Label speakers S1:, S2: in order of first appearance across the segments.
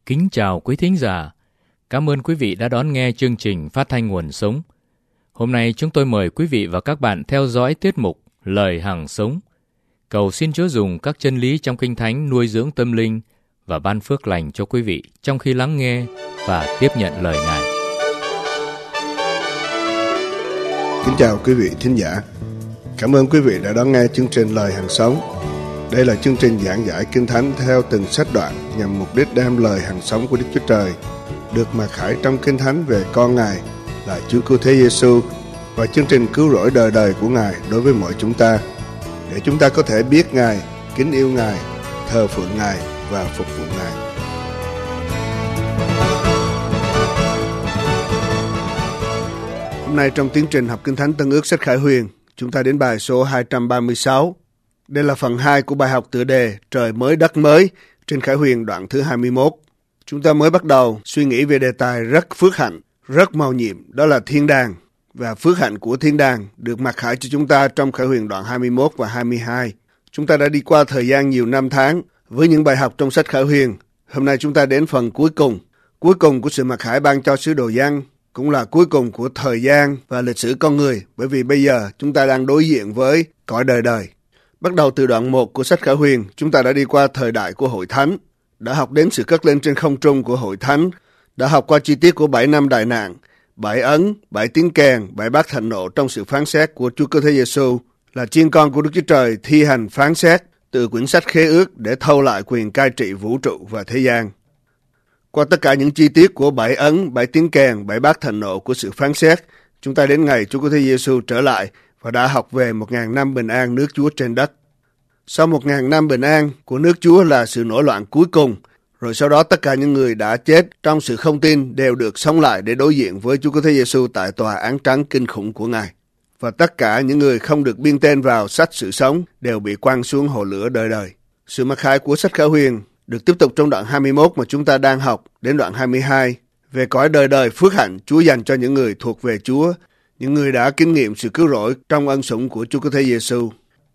S1: Kính chào quý thính giả. Cảm ơn quý vị đã đón nghe chương trình Phát thanh Nguồn Sống. Hôm nay chúng tôi mời quý vị và các bạn theo dõi tiết mục Lời Hằng Sống. Cầu xin Chúa dùng các chân lý trong Kinh Thánh nuôi dưỡng tâm linh và ban phước lành cho quý vị trong khi lắng nghe và tiếp nhận lời Ngài.
S2: Kính chào quý vị thính giả. Cảm ơn quý vị đã đón nghe chương trình Lời Hằng Sống. Đây là chương trình giảng giải Kinh Thánh theo từng sách đoạn nhằm mục đích đem lời hằng sống của Đức Chúa Trời được mặc khải trong Kinh Thánh về con Ngài là Chúa Cứu Thế Giêsu và chương trình cứu rỗi đời đời của Ngài đối với mọi chúng ta, để chúng ta có thể biết Ngài, kính yêu Ngài, thờ phượng Ngài và phục vụ Ngài. Hôm nay trong tiến trình học Kinh Thánh Tân Ước sách Khải Huyền, chúng ta đến bài số 236. Đây là phần 2 của bài học tựa đề Trời mới đất mới trên Khải Huyền đoạn thứ 21. Chúng ta mới bắt đầu suy nghĩ về đề tài rất phước hạnh, rất mầu nhiệm, đó là thiên đàng. Và phước hạnh của thiên đàng được mặc khải cho chúng ta trong Khải Huyền đoạn 21 và 22. Chúng ta đã đi qua thời gian nhiều năm tháng với những bài học trong sách Khải Huyền. Hôm nay chúng ta đến phần cuối cùng của sự mặc khải ban cho sứ đồ Giăng, cũng là cuối cùng của thời gian và lịch sử con người, bởi vì bây giờ chúng ta đang đối diện với cõi đời đời. Bắt đầu từ đoạn 1 của sách Khải Huyền, chúng ta đã đi qua thời đại của Hội Thánh, đã học đến sự cất lên trên không trung của Hội Thánh, đã học qua chi tiết của 7 năm đại nạn, 7 ấn, 7 tiếng kèn, 7 bát thạnh nộ trong sự phán xét của Chúa Cứu Thế Giêsu, là chiên con của Đức Chúa Trời thi hành phán xét từ quyển sách Khế Ước để thâu lại quyền cai trị vũ trụ và thế gian. Qua tất cả những chi tiết của 7 ấn, 7 tiếng kèn, 7 bát thạnh nộ của sự phán xét, chúng ta đến ngày Chúa Cứu Thế Giêsu trở lại và đã học về 1.000 năm bình an nước Chúa trên đất. Sau 1.000 năm bình an của nước Chúa là sự nổi loạn cuối cùng, rồi sau đó tất cả những người đã chết trong sự không tin đều được sống lại để đối diện với Chúa Cứu Thế Giêsu tại tòa án trắng kinh khủng của Ngài. Và tất cả những người không được biên tên vào sách sự sống đều bị quăng xuống hồ lửa đời đời. Sự mặc khải của sách Khải Huyền được tiếp tục trong đoạn 21 mà chúng ta đang học đến đoạn 22 về cõi đời đời phước hạnh Chúa dành cho những người thuộc về Chúa, những người đã kinh nghiệm sự cứu rỗi trong ân sủng của Chúa Cứu Thế Giêsu.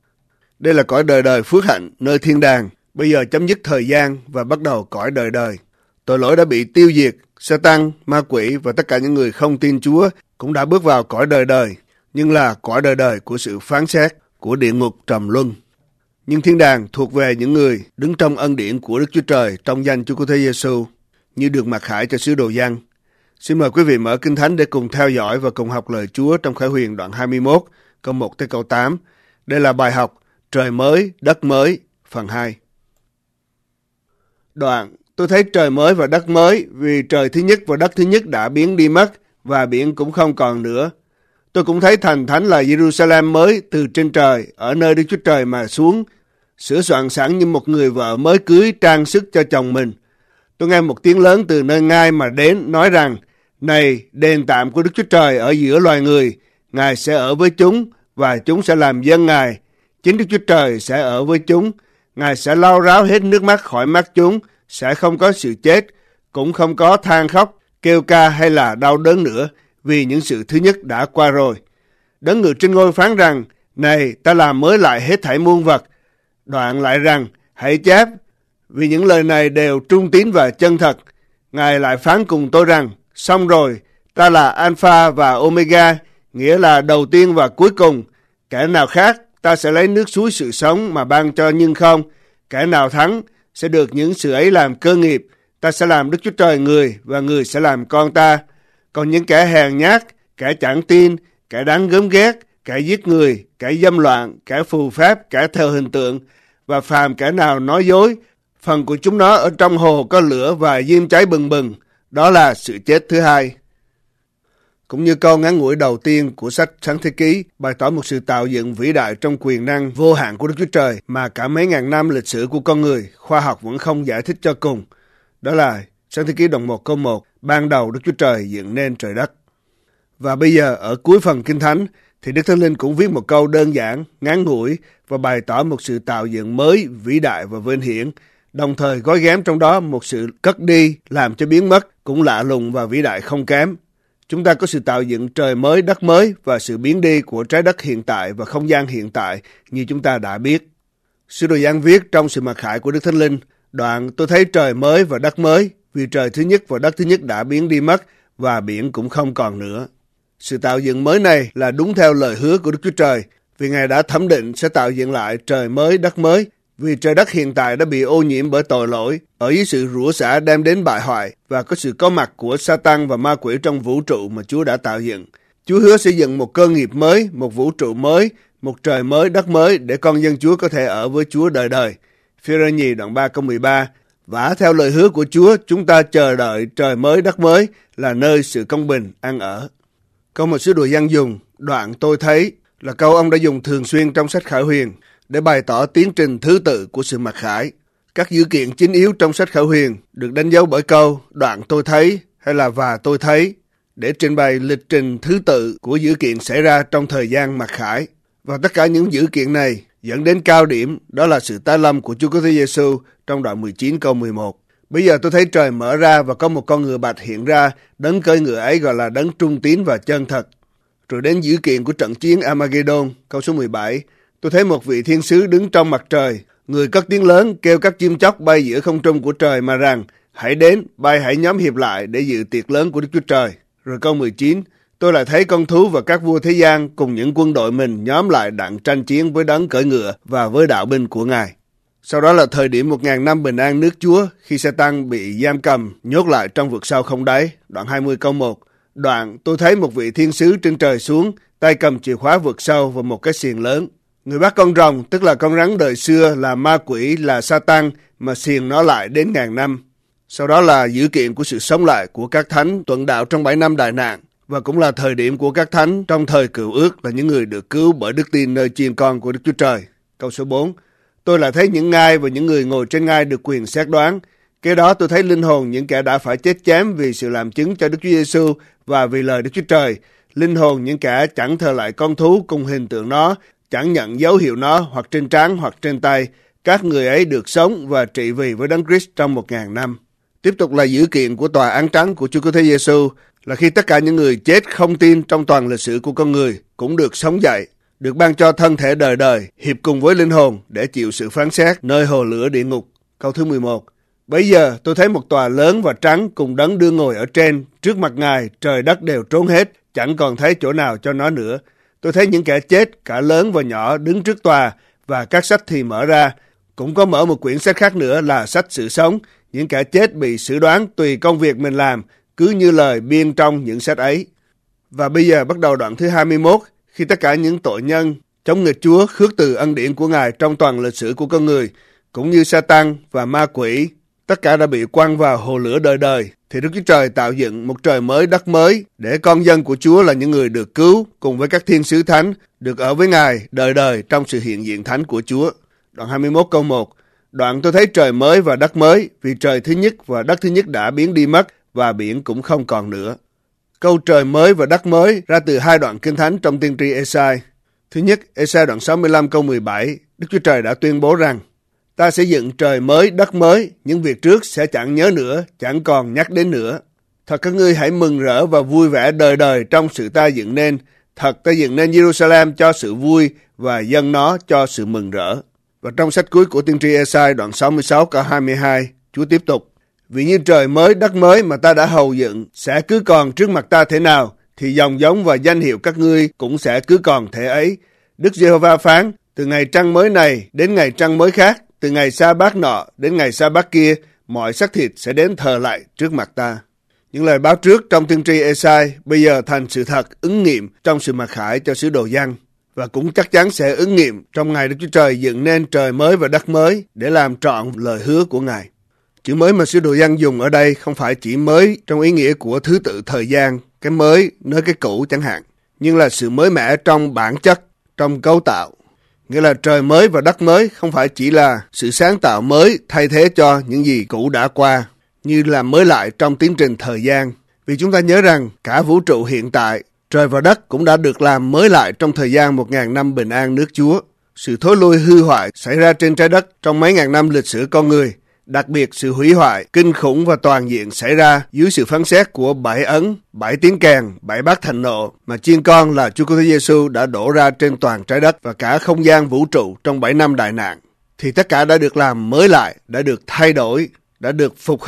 S2: Đây là cõi đời đời phước hạnh nơi thiên đàng, bây giờ chấm dứt thời gian và bắt đầu cõi đời đời. Tội lỗi đã bị tiêu diệt, Sa-tan, ma quỷ và tất cả những người không tin Chúa cũng đã bước vào cõi đời đời, nhưng là cõi đời đời của sự phán xét, của địa ngục trầm luân. Nhưng thiên đàng thuộc về những người đứng trong ân điển của Đức Chúa Trời trong danh Chúa Cứu Thế Giêsu, như được mặc khải cho sứ đồ Giăng. Xin mời quý vị mở Kinh Thánh để cùng theo dõi và cùng học lời Chúa trong Khải Huyền đoạn 21, câu 1 tới câu 8. Đây là bài học Trời mới, đất mới, phần 2. Đoạn, tôi thấy trời mới và đất mới, vì trời thứ nhất và đất thứ nhất đã biến đi mất, và biển cũng không còn nữa. Tôi cũng thấy thành thánh là Jerusalem mới từ trên trời, ở nơi Đức Chúa Trời mà xuống, sửa soạn sẵn như một người vợ mới cưới trang sức cho chồng mình. Tôi nghe một tiếng lớn từ nơi ngai mà đến, nói rằng, này, đền tạm của Đức Chúa Trời ở giữa loài người, Ngài sẽ ở với chúng, và chúng sẽ làm dân Ngài. Chính Đức Chúa Trời sẽ ở với chúng, Ngài sẽ lau ráo hết nước mắt khỏi mắt chúng, sẽ không có sự chết, cũng không có than khóc, kêu ca hay là đau đớn nữa, vì những sự thứ nhất đã qua rồi. Đấng ngự trên ngôi phán rằng, này, ta làm mới lại hết thảy muôn vật. Đoạn lại rằng, hãy chép, vì những lời này đều trung tín và chân thật. Ngài lại phán cùng tôi rằng, xong rồi, ta là Alpha và Omega, nghĩa là đầu tiên và cuối cùng. Kẻ nào khác, ta sẽ lấy nước suối sự sống mà ban cho nhưng không. Kẻ nào thắng, sẽ được những sự ấy làm cơ nghiệp. Ta sẽ làm Đức Chúa Trời người, và người sẽ làm con ta. Còn những kẻ hèn nhát, kẻ chẳng tin, kẻ đáng gớm ghét, kẻ giết người, kẻ dâm loạn, kẻ phù phép, kẻ thờ hình tượng, và phàm kẻ nào nói dối, phần của chúng nó ở trong hồ có lửa và diêm cháy bừng bừng. Đó là sự chết thứ hai. Cũng như câu ngắn ngủi đầu tiên của sách Sáng Thế Ký bày tỏ một sự tạo dựng vĩ đại trong quyền năng vô hạn của Đức Chúa Trời mà cả mấy ngàn năm lịch sử của con người, khoa học vẫn không giải thích cho cùng. Đó là Sáng Thế Ký đoạn 1 câu 1, ban đầu Đức Chúa Trời dựng nên trời đất. Và bây giờ ở cuối phần Kinh Thánh thì Đức Thánh Linh cũng viết một câu đơn giản, ngắn ngủi và bày tỏ một sự tạo dựng mới, vĩ đại và vinh hiển, đồng thời gói ghém trong đó một sự cất đi làm cho biến mất cũng lạ lùng và vĩ đại không kém. Chúng ta có sự tạo dựng trời mới, đất mới và sự biến đi của trái đất hiện tại và không gian hiện tại như chúng ta đã biết. Sứ đồ Giăng viết trong sự mặc khải của Đức Thánh Linh, đoạn tôi thấy trời mới và đất mới, vì trời thứ nhất và đất thứ nhất đã biến đi mất và biển cũng không còn nữa. Sự tạo dựng mới này là đúng theo lời hứa của Đức Chúa Trời, vì Ngài đã thẩm định sẽ tạo dựng lại trời mới, đất mới, vì trời đất hiện tại đã bị ô nhiễm bởi tội lỗi, ở dưới sự rủa xả đem đến bại hoại và có sự có mặt của Sa-tan và ma quỷ trong vũ trụ mà Chúa đã tạo dựng. Chúa hứa sẽ dựng một cơ nghiệp mới, một vũ trụ mới, một trời mới, đất mới để con dân Chúa có thể ở với Chúa đời đời. Phi-rơ nhì đoạn 3 câu 13. Và theo lời hứa của Chúa, chúng ta chờ đợi trời mới, đất mới là nơi sự công bình ăn ở. Câu một sứ đồ Giăng dùng, đoạn tôi thấy, là câu ông đã dùng thường xuyên trong sách Khải Huyền để bày tỏ tiến trình thứ tự của sự mặc khải. Các dữ kiện chính yếu trong sách Khải Huyền được đánh dấu bởi câu đoạn tôi thấy hay là và tôi thấy để trình bày lịch trình thứ tự của dữ kiện xảy ra trong thời gian mặc khải. Và tất cả những dữ kiện này dẫn đến cao điểm, đó là sự tái lâm của Chúa Cứu Thế Giêsu trong đoạn 19 câu 11. Bây giờ tôi thấy trời mở ra và có một con ngựa bạch hiện ra, đấng cưỡi ngựa ấy gọi là đấng trung tín và chân thật. Rồi đến dữ kiện của trận chiến Armageddon, câu số 17. Tôi thấy một vị thiên sứ đứng trong mặt trời, người cất tiếng lớn kêu các chim chóc bay giữa không trung của trời mà rằng, hãy đến, bay hãy nhóm hiệp lại để dự tiệc lớn của Đức Chúa Trời. Rồi câu 19. Tôi lại thấy con thú và các vua thế gian cùng những quân đội mình nhóm lại đặng tranh chiến với đấng cưỡi ngựa và với đạo binh của Ngài. Sau đó là thời điểm 1000 năm bình an nước Chúa khi Sa-tan bị giam cầm, nhốt lại trong vực sâu không đáy. Đoạn 20 câu 1. Đoạn tôi thấy một vị thiên sứ trên trời xuống, tay cầm chìa khóa vực sâu và một cái xiềng lớn. Người bắt con rồng, tức là con rắn đời xưa, là ma quỷ, là Sa-tan, mà xiềng nó lại đến 1000 năm. Sau đó là dữ kiện của sự sống lại của các thánh tuần đạo trong 7 năm đại nạn, và cũng là thời điểm của các thánh trong thời cựu ước là những người được cứu bởi đức tin nơi chiên con của Đức Chúa Trời. Câu số 4. Tôi lại thấy những ngai và những người ngồi trên ngai được quyền xét đoán. Kế đó tôi thấy linh hồn những kẻ đã phải chết chém vì sự làm chứng cho Đức Chúa Giêsu và vì lời Đức Chúa Trời. Linh hồn những kẻ chẳng thờ lại con thú cùng hình tượng nó, chẳng nhận dấu hiệu nó hoặc trên trán hoặc trên tay. Các người ấy được sống và trị vì với Đấng Christ trong 1000 năm. Tiếp tục là dữ kiện của tòa án trắng của Chúa Cứu Thế Giêsu, là khi tất cả những người chết không tin trong toàn lịch sử của con người cũng được sống dậy, được ban cho thân thể đời đời, hiệp cùng với linh hồn để chịu sự phán xét nơi hồ lửa địa ngục. Câu thứ 11. Bấy giờ tôi thấy một tòa lớn và trắng cùng đấng đương ngồi ở trên, trước mặt Ngài trời đất đều trốn hết, chẳng còn thấy chỗ nào cho nó nữa. Tôi thấy những kẻ chết, cả lớn và nhỏ, đứng trước tòa, và các sách thì mở ra. Cũng có mở một quyển sách khác nữa là sách sự sống. Những kẻ chết bị xử đoán tùy công việc mình làm, cứ như lời biên trong những sách ấy. Và bây giờ bắt đầu đoạn thứ 21, khi tất cả những tội nhân chống nghịch Chúa khước từ ân điển của Ngài trong toàn lịch sử của con người, cũng như Sa-tan và ma quỷ, tất cả đã bị quăng vào hồ lửa đời đời, thì Đức Chúa Trời tạo dựng một trời mới đất mới để con dân của Chúa là những người được cứu cùng với các thiên sứ thánh được ở với Ngài đời đời trong sự hiện diện thánh của Chúa. Đoạn 21 câu 1. Đoạn tôi thấy trời mới và đất mới, vì trời thứ nhất và đất thứ nhất đã biến đi mất và biển cũng không còn nữa. Câu trời mới và đất mới ra từ hai đoạn kinh thánh trong tiên tri Ê-sai. Thứ nhất, Ê-sai đoạn 65 câu 17, Đức Chúa Trời đã tuyên bố rằng, ta sẽ dựng trời mới, đất mới, những việc trước sẽ chẳng nhớ nữa, chẳng còn nhắc đến nữa. Thật các ngươi hãy mừng rỡ và vui vẻ đời đời trong sự ta dựng nên. Thật ta dựng nên Jerusalem cho sự vui và dâng nó cho sự mừng rỡ. Và trong sách cuối của tiên tri Ê-sai đoạn 66 câu 22, Chúa tiếp tục, vì như trời mới, đất mới mà ta đã hầu dựng sẽ cứ còn trước mặt ta thế nào, thì dòng giống và danh hiệu các ngươi cũng sẽ cứ còn thế ấy. Đức Giê-hô-va phán, từ ngày trăng mới này đến ngày trăng mới khác, từ ngày sa bát nọ đến ngày sa bát kia, mọi xác thịt sẽ đến thờ lại trước mặt ta. Những lời báo trước trong tiên tri Ê-sai bây giờ thành sự thật ứng nghiệm trong sự mặc khải cho sứ đồ Giăng, và cũng chắc chắn sẽ ứng nghiệm trong ngày Đức Chúa Trời dựng nên trời mới và đất mới để làm trọn lời hứa của Ngài. Chữ mới mà sứ đồ Giăng dùng ở đây không phải chỉ mới trong ý nghĩa của thứ tự thời gian, cái mới nơi cái cũ chẳng hạn, nhưng là sự mới mẻ trong bản chất, trong cấu tạo. Nghĩa là trời mới và đất mới không phải chỉ là sự sáng tạo mới thay thế cho những gì cũ đã qua, như là mới lại trong tiến trình thời gian. Vì chúng ta nhớ rằng cả vũ trụ hiện tại, trời và đất cũng đã được làm mới lại trong thời gian 1000 năm bình an nước Chúa. Sự thối lui hư hoại xảy ra trên trái đất trong mấy ngàn năm lịch sử con người, đặc biệt sự hủy hoại kinh khủng và toàn diện xảy ra dưới sự phán xét của 7 ấn, 7 tiếng kèn, 7 bát thạnh nộ mà chiên con là Chúa Cứu Thế Giêsu đã đổ ra trên toàn trái đất và cả không gian vũ trụ trong 7 năm đại nạn. Thì tất cả đã được làm mới lại, đã được thay đổi, đã được phục hưng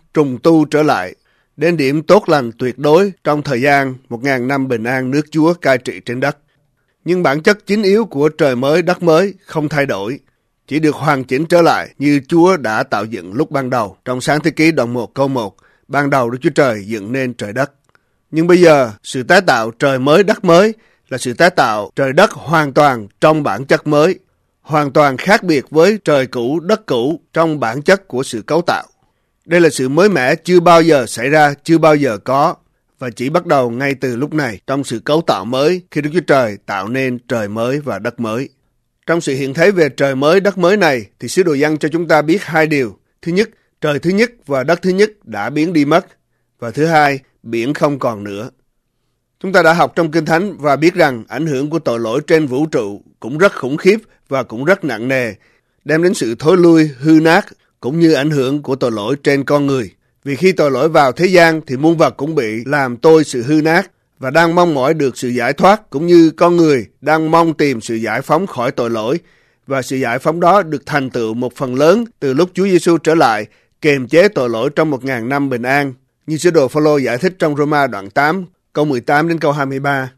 S2: trùng tu trở lại, đến điểm tốt lành tuyệt đối trong thời gian 1.000 năm bình an nước Chúa cai trị trên đất. Nhưng bản chất chính yếu của trời mới đất mới không thay đổi, chỉ được hoàn chỉnh trở lại như Chúa đã tạo dựng lúc ban đầu. Trong Sáng Thế Ký đoạn 1 câu 1, ban đầu Đức Chúa Trời dựng nên trời đất. Nhưng bây giờ, sự tái tạo trời mới đất mới là sự tái tạo trời đất hoàn toàn trong bản chất mới, hoàn toàn khác biệt với trời cũ đất cũ trong bản chất của sự cấu tạo. Đây là sự mới mẻ chưa bao giờ xảy ra, chưa bao giờ có, và chỉ bắt đầu ngay từ lúc này trong sự cấu tạo mới khi Đức Chúa Trời tạo nên trời mới và đất mới. Trong sự hiện thấy về trời mới đất mới này thì sứ đồ Giăng cho chúng ta biết hai điều. Thứ nhất, trời thứ nhất và đất thứ nhất đã biến đi mất. Và thứ hai, biển không còn nữa. Chúng ta đã học trong Kinh Thánh và biết rằng ảnh hưởng của tội lỗi trên vũ trụ cũng rất khủng khiếp và cũng rất nặng nề, đem đến sự thối lui, hư nát, cũng như ảnh hưởng của tội lỗi trên con người. Vì khi tội lỗi vào thế gian thì muôn vật cũng bị làm tôi sự hư nát và đang mong mỏi được sự giải thoát, cũng như con người đang mong tìm sự giải phóng khỏi tội lỗi. Và sự giải phóng đó được thành tựu một phần lớn từ lúc Chúa Giêsu trở lại kiềm chế tội lỗi trong 1.000 năm bình an, như sứ đồ Phao-lô giải thích trong Roma đoạn 8, câu 18 đến câu 23.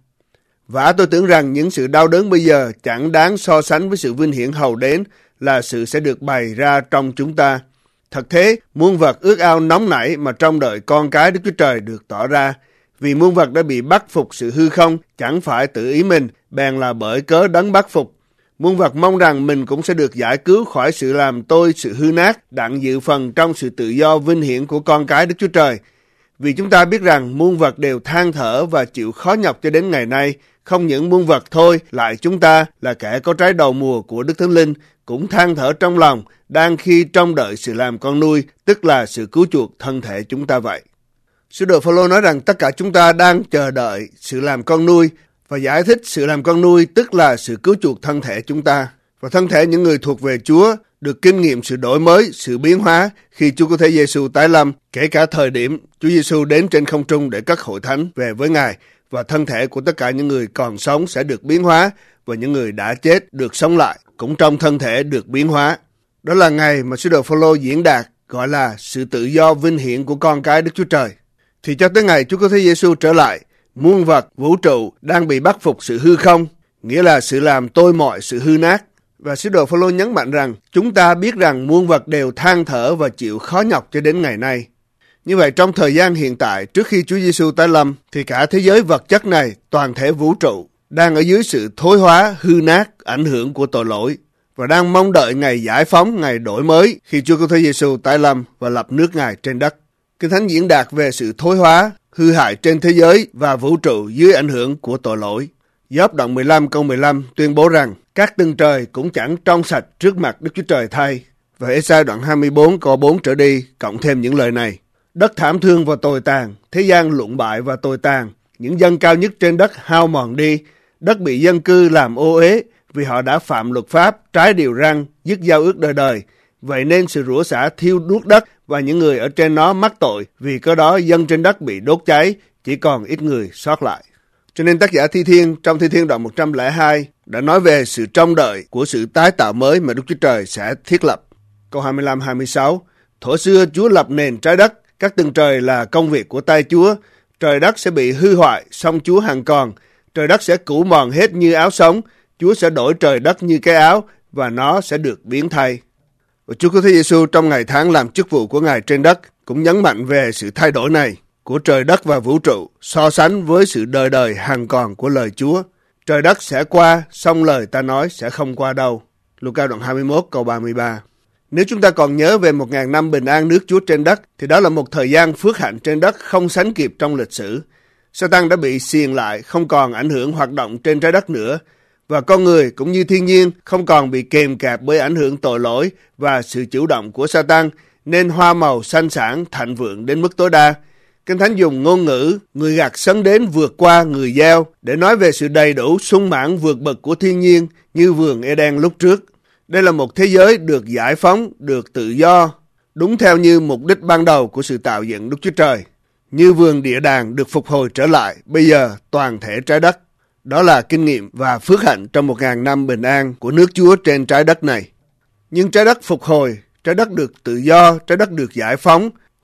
S2: Và tôi tưởng rằng những sự đau đớn bây giờ chẳng đáng so sánh với sự vinh hiển hầu đến là sự sẽ được bày ra trong chúng ta. Thật thế, muôn vật ước ao nóng nảy mà trông đợi con cái Đức Chúa Trời được tỏ ra. Vì muôn vật đã bị bắt phục sự hư không, chẳng phải tự ý mình, bèn là bởi cớ đấng bắt phục. Muôn vật mong rằng mình cũng sẽ được giải cứu khỏi sự làm tôi sự hư nát, đặng dự phần trong sự tự do vinh hiển của con cái Đức Chúa Trời. Vì chúng ta biết rằng muôn vật đều than thở và chịu khó nhọc cho đến ngày nay. Không những muôn vật thôi, lại chúng ta là kẻ có trái đầu mùa của Đức Thánh Linh, cũng than thở trong lòng, đang khi trông đợi sự làm con nuôi, tức là sự cứu chuộc thân thể chúng ta vậy. Sứ đồ Phao-lô nói rằng tất cả chúng ta đang chờ đợi sự làm con nuôi, và giải thích sự làm con nuôi tức là sự cứu chuộc thân thể chúng ta. Và thân thể những người thuộc về Chúa được kinh nghiệm sự đổi mới, sự biến hóa khi Chúa Cứu Thế Giêsu tái lâm, kể cả thời điểm Chúa Giêsu đến trên không trung để cất hội thánh về với Ngài, và thân thể của tất cả những người còn sống sẽ được biến hóa, và những người đã chết được sống lại cũng trong thân thể được biến hóa. Đó là ngày mà sứ đồ Phao-lô diễn đạt gọi là sự tự do vinh hiển của con cái Đức Chúa Trời. Thì cho tới ngày Chúa Cứu Thế Giêsu trở lại, muôn vật vũ trụ đang bị bắt phục sự hư không, nghĩa là sự làm tôi mọi sự hư nát. Và sứ đồ Phao-lô nhấn mạnh rằng chúng ta biết rằng muôn vật đều than thở và chịu khó nhọc cho đến ngày nay. Như vậy trong thời gian hiện tại trước khi Chúa Giêsu tái lâm thì cả thế giới vật chất này, toàn thể vũ trụ đang ở dưới sự thối hóa, hư nát, ảnh hưởng của tội lỗi và đang mong đợi ngày giải phóng, ngày đổi mới khi Chúa Cứu Thế Giêsu tái lâm và lập nước Ngài trên đất. Kinh Thánh diễn đạt về sự thối hóa, hư hại trên thế giới và vũ trụ dưới ảnh hưởng của tội lỗi. Gióp đoạn 15 câu 15 tuyên bố rằng các tầng trời cũng chẳng trong sạch trước mặt Đức Chúa Trời thay. Và Ê-sai đoạn 24 câu 4 trở đi cộng thêm những lời này. Đất thảm thương và tồi tàn, thế gian lụn bại và tồi tàn, những dân cao nhất trên đất hao mòn đi, đất bị dân cư làm ô uế vì họ đã phạm luật pháp, trái điều răn, dứt giao ước đời đời. Vậy nên sự rủa xả thiêu đuốc đất và những người ở trên nó mắc tội, vì cớ đó dân trên đất bị đốt cháy, chỉ còn ít người sót lại. Cho nên tác giả Thi Thiên trong Thi Thiên đoạn 102 đã nói về sự trông đợi của sự tái tạo mới mà Đức Chúa Trời sẽ thiết lập. Câu 25-26, thuở xưa Chúa lập nền trái đất, các tầng trời là công việc của tay Chúa, trời đất sẽ bị hư hoại, song Chúa hằng còn, trời đất sẽ cũ mòn hết như áo sống, Chúa sẽ đổi trời đất như cái áo và nó sẽ được biến thay. Và Chúa Cứu Thế Giêsu trong ngày tháng làm chức vụ của Ngài trên đất cũng nhấn mạnh về sự thay đổi này của trời đất và vũ trụ so sánh với sự đời đời hằng còn của lời Chúa. Trời đất sẽ qua, song lời ta nói sẽ không qua đâu. Luca đoạn 21 câu 33. Nếu chúng ta còn nhớ về 1.000 năm bình an nước Chúa trên đất thì đó là một thời gian phước hạnh trên đất không sánh kịp trong lịch sử. Sa-tan đã bị xiềng lại, không còn ảnh hưởng hoạt động trên trái đất nữa, và con người cũng như thiên nhiên không còn bị kèm kẹp bởi ảnh hưởng tội lỗi và sự chủ động của Sa-tan, nên hoa màu xanh sản thịnh vượng đến mức tối đa. Kinh Thánh dùng ngôn ngữ người gặt sấn đến vượt qua người gieo để nói về sự đầy đủ sung mãn vượt bậc của thiên nhiên như vườn Eden lúc trước. Đây là một thế giới được giải phóng, được tự do, đúng theo như mục đích ban đầu của sự tạo dựng Đức Chúa Trời. Như vườn địa đàng được phục hồi trở lại, bây giờ toàn thể trái đất. Đó là kinh nghiệm và phước hạnh trong 1.000 năm bình an của nước Chúa trên trái đất này. Nhưng trái đất phục hồi, trái đất được tự do, trái đất được giải phóng,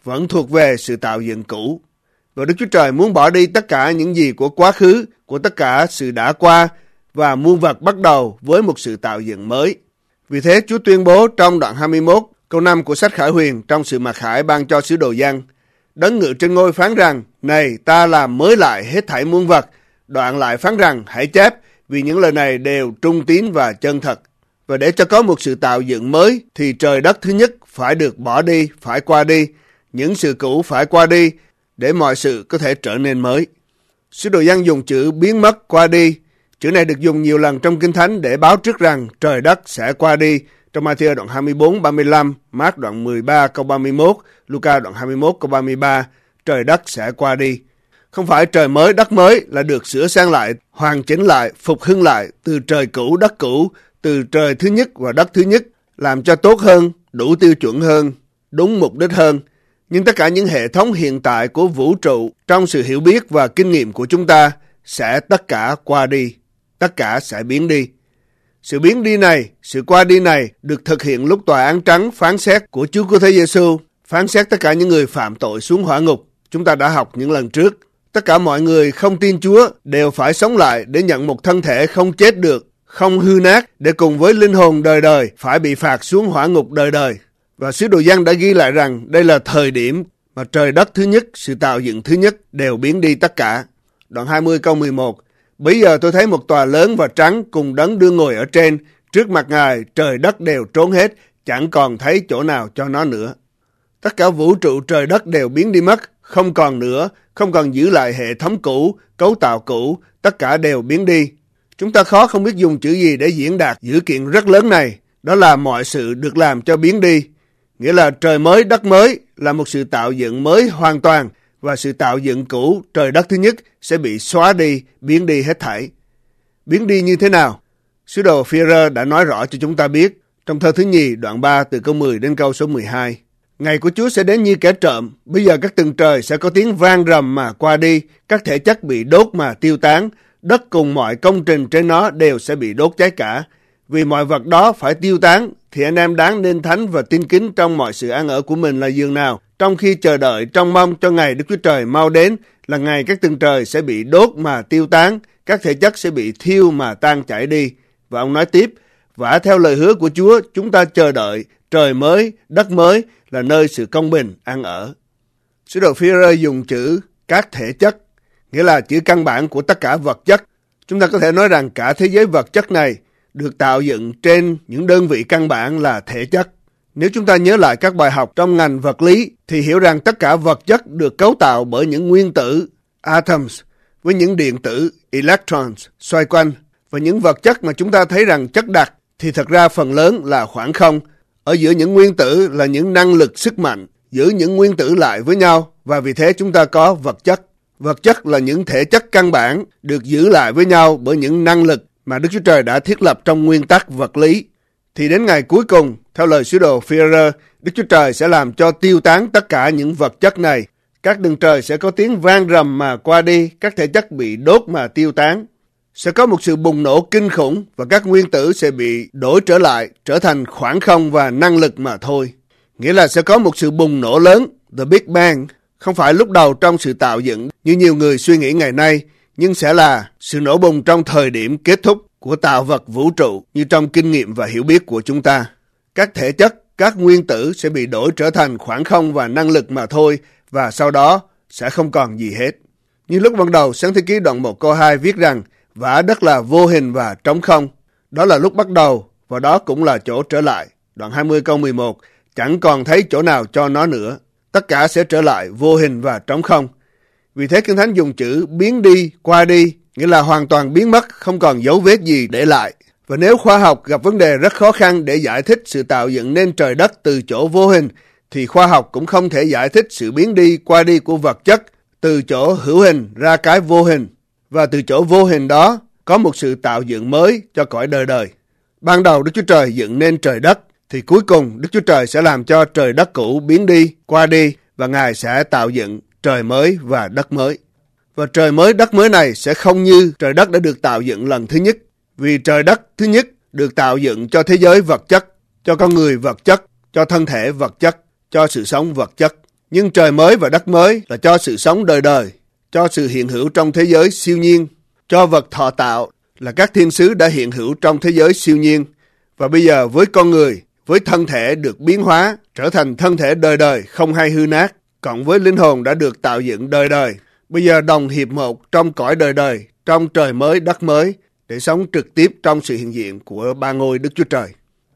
S2: vẫn thuộc về sự tạo dựng cũ. Và Đức Chúa Trời muốn bỏ đi tất cả những gì của quá khứ, của tất cả sự đã qua, và muôn vật bắt đầu với một sự tạo dựng mới. Vì thế Chúa tuyên bố trong đoạn 21, câu 5 của sách Khải Huyền trong sự mặc khải ban cho sứ đồ Giăng: Đấng ngự trên ngôi phán rằng, này ta làm mới lại hết thảy muôn vật. Đoạn lại phán rằng, hãy chép, vì những lời này đều trung tín và chân thật. Và để cho có một sự tạo dựng mới, thì trời đất thứ nhất phải được bỏ đi, phải qua đi. Những sự cũ phải qua đi, để mọi sự có thể trở nên mới. Sứ đồ Giăng dùng chữ biến mất, qua đi. Chữ này được dùng nhiều lần trong Kinh Thánh để báo trước rằng trời đất sẽ qua đi. Trong Ma-thi-ơ đoạn 24, 35, Mác đoạn 13 câu 31, Luca đoạn 21 câu 33, trời đất sẽ qua đi. Không phải trời mới đất mới là được sửa sang lại, hoàn chỉnh lại, phục hưng lại từ trời cũ đất cũ, từ trời thứ nhất và đất thứ nhất, làm cho tốt hơn, đủ tiêu chuẩn hơn, đúng mục đích hơn. Nhưng tất cả những hệ thống hiện tại của vũ trụ trong sự hiểu biết và kinh nghiệm của chúng ta sẽ tất cả qua đi, tất cả sẽ biến đi. Sự biến đi này, sự qua đi này được thực hiện lúc tòa án trắng phán xét của Chúa Cứu Thế Giêsu, phán xét tất cả những người phạm tội xuống hỏa ngục. Chúng ta đã học những lần trước. Tất cả mọi người không tin Chúa đều phải sống lại để nhận một thân thể không chết được, không hư nát, để cùng với linh hồn đời đời phải bị phạt xuống hỏa ngục đời đời. Và sứ đồ Giăng đã ghi lại rằng đây là thời điểm mà trời đất thứ nhất, sự tạo dựng thứ nhất đều biến đi tất cả. Đoạn 20 câu 11: Bấy giờ tôi thấy một tòa lớn và trắng cùng đấng đương ngồi ở trên, trước mặt Ngài trời đất đều trốn hết, chẳng còn thấy chỗ nào cho nó nữa. Tất cả vũ trụ trời đất đều biến đi mất, không còn nữa, không còn giữ lại hệ thống cũ, cấu tạo cũ, tất cả đều biến đi. Chúng ta khó không biết dùng chữ gì để diễn đạt dữ kiện rất lớn này, đó là mọi sự được làm cho biến đi. Nghĩa là trời mới đất mới là một sự tạo dựng mới hoàn toàn, và sự tạo dựng cũ trời đất thứ nhất sẽ bị xóa đi, biến đi hết thảy. Biến đi như thế nào? Sứ đồ Phi-e-rơ đã nói rõ cho chúng ta biết trong thơ thứ nhì đoạn 3 từ câu 10 đến câu số 12. Ngày của Chúa sẽ đến như kẻ trộm, bây giờ các tầng trời sẽ có tiếng vang rầm mà qua đi, các thể chất bị đốt mà tiêu tán, đất cùng mọi công trình trên nó đều sẽ bị đốt cháy cả. Vì mọi vật đó phải tiêu tán, thì anh em đáng nên thánh và tin kính trong mọi sự ăn ở của mình là dường nào, trong khi chờ đợi trông mong cho ngày Đức Chúa Trời mau đến, là ngày các tầng trời sẽ bị đốt mà tiêu tán, các thể chất sẽ bị thiêu mà tan chảy đi. Và ông nói tiếp, và theo lời hứa của Chúa, chúng ta chờ đợi trời mới, đất mới là nơi sự công bình ăn ở. Sứ đồ Phi-e-rơ dùng chữ các thể chất, nghĩa là chữ căn bản của tất cả vật chất. Chúng ta có thể nói rằng cả thế giới vật chất này được tạo dựng trên những đơn vị căn bản là thể chất. Nếu chúng ta nhớ lại các bài học trong ngành vật lý thì hiểu rằng tất cả vật chất được cấu tạo bởi những nguyên tử atoms với những điện tử electrons xoay quanh, và những vật chất mà chúng ta thấy rằng chất đặc thì thật ra phần lớn là khoảng không. Ở giữa những nguyên tử là những năng lực sức mạnh giữ những nguyên tử lại với nhau, và vì thế chúng ta có vật chất. Vật chất là những thể chất căn bản được giữ lại với nhau bởi những năng lực mà Đức Chúa Trời đã thiết lập trong nguyên tắc vật lý. Thì đến ngày cuối cùng, theo lời sứ đồ Phi-e-rơ, Đức Chúa Trời sẽ làm cho tiêu tán tất cả những vật chất này. Các tầng trời sẽ có tiếng vang rầm mà qua đi, các thể chất bị đốt mà tiêu tán. Sẽ có một sự bùng nổ kinh khủng và các nguyên tử sẽ bị đổi trở lại, trở thành khoảng không và năng lực mà thôi. Nghĩa là sẽ có một sự bùng nổ lớn, The Big Bang, không phải lúc đầu trong sự tạo dựng như nhiều người suy nghĩ ngày nay, nhưng sẽ là sự nổ bùng trong thời điểm kết thúc của tạo vật vũ trụ như trong kinh nghiệm và hiểu biết của chúng ta. Các thể chất, các nguyên tử sẽ bị đổi trở thành khoảng không và năng lực mà thôi, và sau đó sẽ không còn gì hết. Như lúc ban đầu, Sáng Thế Ký đoạn 1 câu 2 viết rằng, vả đất là vô hình và trống không. Đó là lúc bắt đầu, và đó cũng là chỗ trở lại. Đoạn 20 câu 11, chẳng còn thấy chỗ nào cho nó nữa. Tất cả sẽ trở lại vô hình và trống không. Vì thế Kinh Thánh dùng chữ biến đi, qua đi, nghĩa là hoàn toàn biến mất, không còn dấu vết gì để lại. Và nếu khoa học gặp vấn đề rất khó khăn để giải thích sự tạo dựng nên trời đất từ chỗ vô hình, thì khoa học cũng không thể giải thích sự biến đi, qua đi của vật chất từ chỗ hữu hình ra cái vô hình. Và từ chỗ vô hình đó có một sự tạo dựng mới cho cõi đời đời. Ban đầu Đức Chúa Trời dựng nên trời đất, thì cuối cùng Đức Chúa Trời sẽ làm cho trời đất cũ biến đi, qua đi, và Ngài sẽ tạo dựng trời mới và đất mới. Và trời mới đất mới này sẽ không như trời đất đã được tạo dựng lần thứ nhất. Vì trời đất thứ nhất được tạo dựng cho thế giới vật chất, cho con người vật chất, cho thân thể vật chất, cho sự sống vật chất. Nhưng trời mới và đất mới là cho sự sống đời đời, cho sự hiện hữu trong thế giới siêu nhiên, cho vật thọ tạo là các thiên sứ đã hiện hữu trong thế giới siêu nhiên. Và bây giờ với con người, với thân thể được biến hóa, trở thành thân thể đời đời không hay hư nát, cộng với linh hồn đã được tạo dựng đời đời, bây giờ đồng hiệp một trong cõi đời đời, trong trời mới đất mới, để sống trực tiếp trong sự hiện diện của ba ngôi Đức Chúa Trời.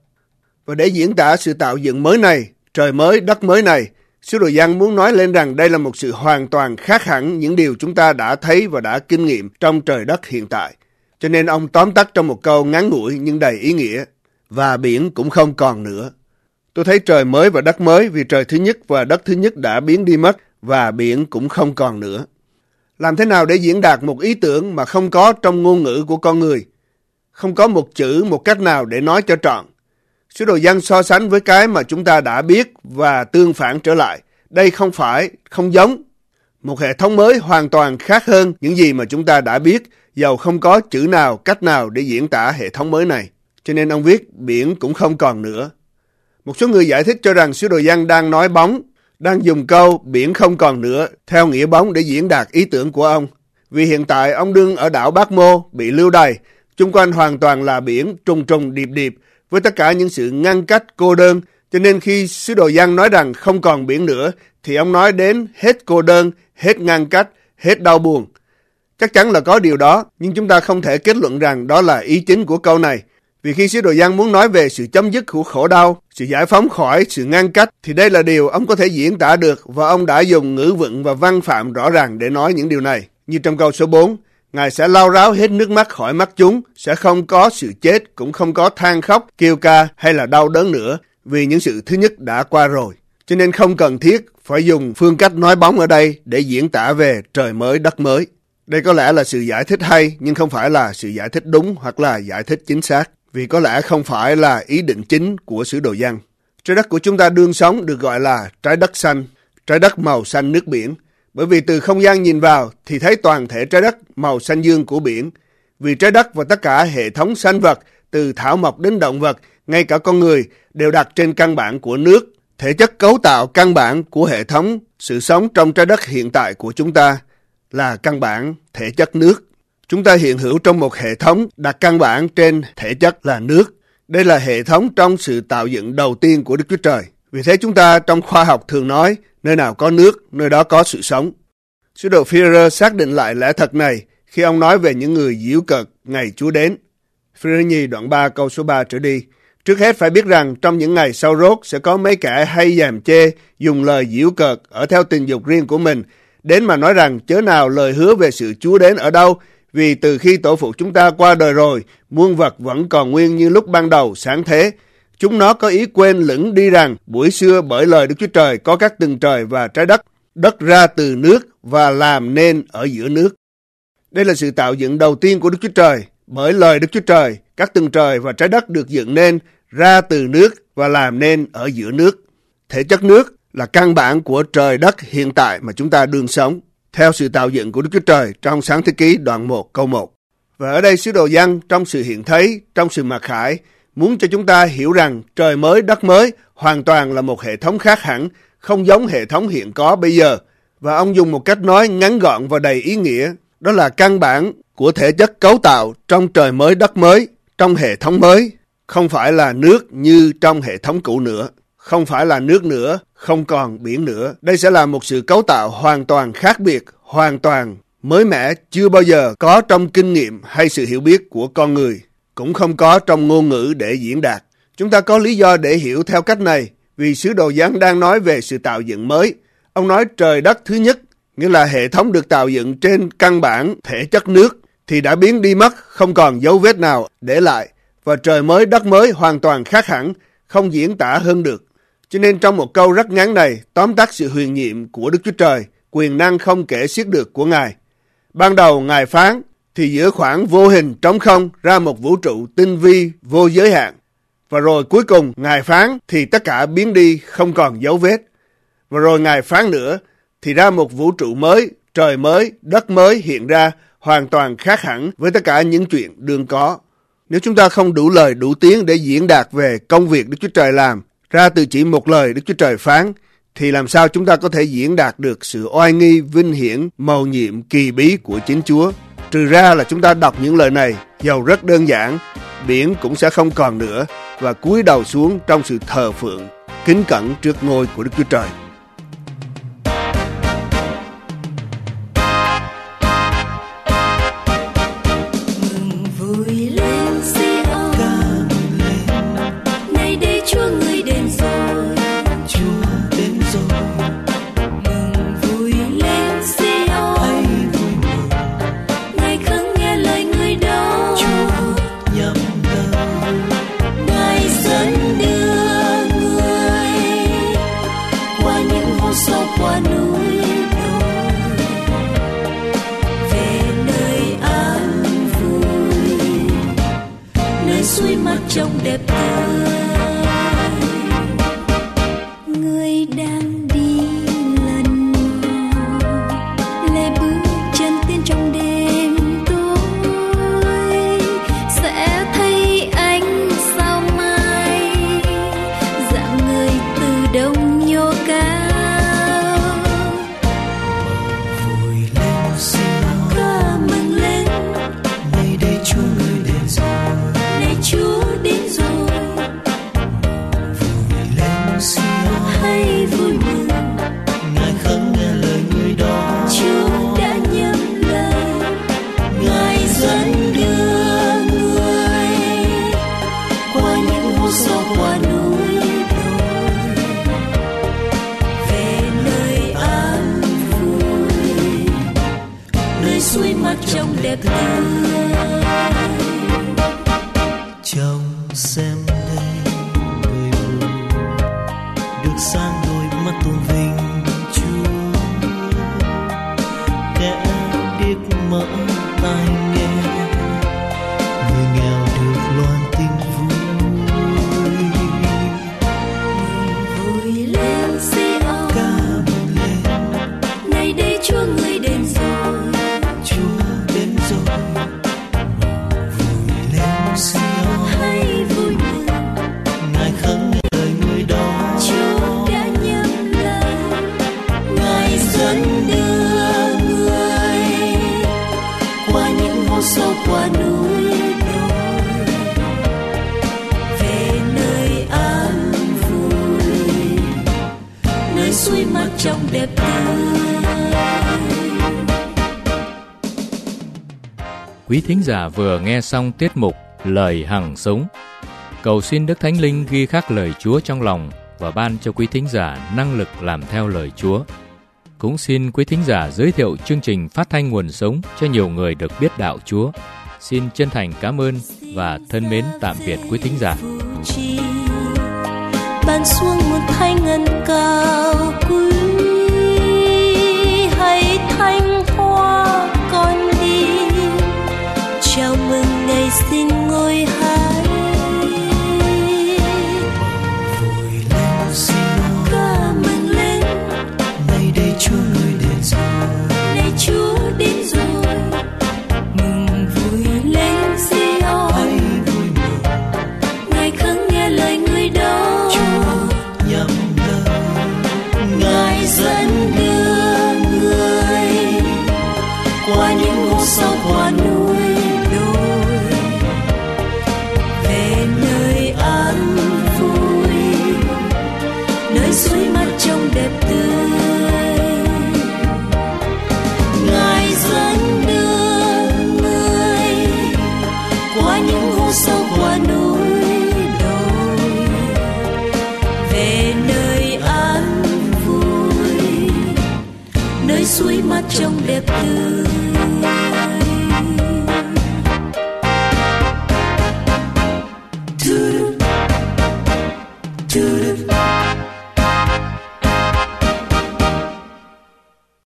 S2: Và để diễn tả sự tạo dựng mới này, trời mới đất mới này, sứ đồ Giăng muốn nói lên rằng đây là một sự hoàn toàn khác hẳn những điều chúng ta đã thấy và đã kinh nghiệm trong trời đất hiện tại. Cho nên ông tóm tắt trong một câu ngắn ngủi nhưng đầy ý nghĩa: và biển cũng không còn nữa. Tôi thấy trời mới và đất mới vì trời thứ nhất và đất thứ nhất đã biến đi mất, và biển cũng không còn nữa. Làm thế nào để diễn đạt một ý tưởng mà không có trong ngôn ngữ của con người? Không có một chữ, một cách nào để nói cho trọn. Sứ đồ Giăng so sánh với cái mà chúng ta đã biết và tương phản trở lại. Đây không giống. Một hệ thống mới hoàn toàn khác hơn những gì mà chúng ta đã biết, dầu không có chữ nào, cách nào để diễn tả hệ thống mới này. Cho nên ông viết biển cũng không còn nữa. Một số người giải thích cho rằng sứ đồ Giăng đang nói bóng, đang dùng câu biển không còn nữa theo nghĩa bóng để diễn đạt ý tưởng của ông. Vì hiện tại ông đương ở đảo Bác Mô bị lưu đày, chung quanh hoàn toàn là biển trùng trùng điệp điệp với tất cả những sự ngăn cách cô đơn. Cho nên khi sứ đồ Giăng nói rằng không còn biển nữa thì ông nói đến hết cô đơn, hết ngăn cách, hết đau buồn. Chắc chắn là có điều đó, nhưng chúng ta không thể kết luận rằng đó là ý chính của câu này. Vì khi sứ đồ Giăng muốn nói về sự chấm dứt của khổ đau, sự giải phóng khỏi sự ngăn cách, thì đây là điều ông có thể diễn tả được, và ông đã dùng ngữ vựng và văn phạm rõ ràng để nói những điều này. Như trong câu số 4, Ngài sẽ lau ráo hết nước mắt khỏi mắt chúng, sẽ không có sự chết, cũng không có than khóc, kêu ca hay là đau đớn nữa, vì những sự thứ nhất đã qua rồi. Cho nên không cần thiết phải dùng phương cách nói bóng ở đây để diễn tả về trời mới đất mới. Đây có lẽ là sự giải thích hay, nhưng không phải là sự giải thích đúng hoặc là giải thích chính xác. Vì có lẽ không phải là ý định chính của sứ đồ Giăng. Trái đất của chúng ta đương sống được gọi là trái đất xanh, trái đất màu xanh nước biển. Bởi vì từ không gian nhìn vào thì thấy toàn thể trái đất màu xanh dương của biển. Vì trái đất và tất cả hệ thống sinh vật, từ thảo mộc đến động vật, ngay cả con người, đều đặt trên căn bản của nước. Thể chất cấu tạo căn bản của hệ thống sự sống trong trái đất hiện tại của chúng ta là căn bản thể chất nước. Chúng ta hiện hữu trong một hệ thống đặt căn bản trên thể chất là nước. Đây là hệ thống trong sự tạo dựng đầu tiên của Đức Chúa Trời. Vì thế chúng ta trong khoa học thường nói, nơi nào có nước, nơi đó có sự sống. Sứ đồ Phi-rơ xác định lại lẽ thật này khi ông nói về những người giễu cợt ngày Chúa đến. Phi-rơ nhì đoạn 3 câu số 3 trở đi. Trước hết phải biết rằng trong những ngày sau rốt sẽ có mấy kẻ hay giàm chê, dùng lời giễu cợt ở theo tình dục riêng của mình, đến mà nói rằng chớ nào lời hứa về sự Chúa đến ở đâu, vì từ khi tổ phụ chúng ta qua đời rồi, muôn vật vẫn còn nguyên như lúc ban đầu sáng thế. Chúng nó có ý quên lửng đi rằng buổi xưa bởi lời Đức Chúa Trời có các tầng trời và trái đất, đất ra từ nước và làm nên ở giữa nước. Đây là sự tạo dựng đầu tiên của Đức Chúa Trời. Bởi lời Đức Chúa Trời, các tầng trời và trái đất được dựng nên ra từ nước và làm nên ở giữa nước. Thể chất nước là căn bản của trời đất hiện tại mà chúng ta đương sống, theo sự tạo dựng của Đức Chúa Trời trong Sáng Thế Ký đoạn 1 câu 1. Và ở đây sứ đồ Giăng trong sự hiện thấy, trong sự mặc khải, muốn cho chúng ta hiểu rằng trời mới đất mới hoàn toàn là một hệ thống khác hẳn, không giống hệ thống hiện có bây giờ. Và ông dùng một cách nói ngắn gọn và đầy ý nghĩa, đó là căn bản của thể chất cấu tạo trong trời mới đất mới, trong hệ thống mới, không phải là nước như trong hệ thống cũ nữa. Không phải là nước nữa, không còn biển nữa. Đây sẽ là một sự cấu tạo hoàn toàn khác biệt, hoàn toàn mới mẻ, chưa bao giờ có trong kinh nghiệm hay sự hiểu biết của con người, cũng không có trong ngôn ngữ để diễn đạt. Chúng ta có lý do để hiểu theo cách này, vì sứ đồ Giăng đang nói về sự tạo dựng mới. Ông nói trời đất thứ nhất, nghĩa là hệ thống được tạo dựng trên căn bản thể chất nước, thì đã biến đi mất, không còn dấu vết nào để lại. Và trời mới đất mới hoàn toàn khác hẳn, không diễn tả hơn được. Cho nên trong một câu rất ngắn này, tóm tắt sự huyền nhiệm của Đức Chúa Trời, quyền năng không kể xiết được của Ngài. Ban đầu Ngài phán, thì giữa khoảng vô hình trống không ra một vũ trụ tinh vi vô giới hạn. Và rồi cuối cùng Ngài phán thì tất cả biến đi không còn dấu vết. Và rồi Ngài phán nữa thì ra một vũ trụ mới, trời mới, đất mới hiện ra hoàn toàn khác hẳn với tất cả những chuyện đương có. Nếu chúng ta không đủ lời đủ tiếng để diễn đạt về công việc Đức Chúa Trời làm, ra từ chỉ một lời Đức Chúa Trời phán, thì làm sao chúng ta có thể diễn đạt được sự oai nghi, vinh hiển, mầu nhiệm, kỳ bí của chính Chúa? Trừ ra là chúng ta đọc những lời này, dầu rất đơn giản, biển cũng sẽ không còn nữa, và cúi đầu xuống trong sự thờ phượng, kính cẩn trước ngôi của Đức Chúa Trời.
S3: Xuôi mắt trong đẹp tươi, người đang đi lần lê bước chân tiên trong đêm tối, sẽ thấy ánh sao mai dạng người từ đông nhô cao.
S4: Vui lên Sion,
S3: ca mừng lên,
S4: ngày đây Chúa người đến rồi.
S3: Chúa đến rồi,
S4: vui lên Sion,
S3: hãy vui mừng,
S4: Ngài khấn nghe lời người đó.
S3: Chúa đã nhậm lời, Ngài dẫn đưa người qua những hố sâu, qua núi đồi, về nơi an vui, nơi suối mắt trong đẹp tươi.
S4: Trông xem đây người buồn được sang đôi mắt tôn vinh Chúa, kẻ điếc mở tai nghe, người nghèo được loan tin vui.
S3: Vui lên Sion,
S4: Ca mừng lên,
S3: ngày đây Chúa người đến rồi,
S4: Chúa đến rồi. Vui lên Sion,
S3: hãy vui mừng,
S4: Ngài khấn nghe lời người đó.
S3: Chúa đã nhậm lời, Ngài dẫn đưa người qua những hố sâu, qua núi đồi, về nơi an vui, nơi suối mắt trong đẹp tươi.
S1: Quý thính giả vừa nghe xong tiết mục Lời Hằng Sống. Cầu xin Đức Thánh Linh ghi khắc lời Chúa trong lòng và ban cho quý thính giả năng lực làm theo lời Chúa. Cũng xin quý thính giả giới thiệu chương trình phát thanh nguồn sống cho nhiều người được biết đạo Chúa. Xin chân thành cảm ơn và thân mến tạm biệt quý thính giả.
S3: Ban xuống một thanh ngân cao quý, hãy thanh hoa con đi chào mừng ngày sinh ngôi Hải.
S4: Vui lên Sion,
S3: Ca mừng lên,
S4: ngày đây Chúa người đến rồi.
S3: này Chúa đến rồi. Mừng vui lên Sion,
S4: Hãy vui mừng,
S3: Ngài khấn nghe lời người đó.
S4: Chúa nhậm lời,
S3: Ngài dẫn đưa người qua những hố sâu, qua núi đồi, về nơi an vui, nơi suối mắt trong đẹp tươi. Ngài dẫn đưa người qua những hố sâu, qua núi đồi, về nơi an vui, nơi suối mắt trong đẹp tươi.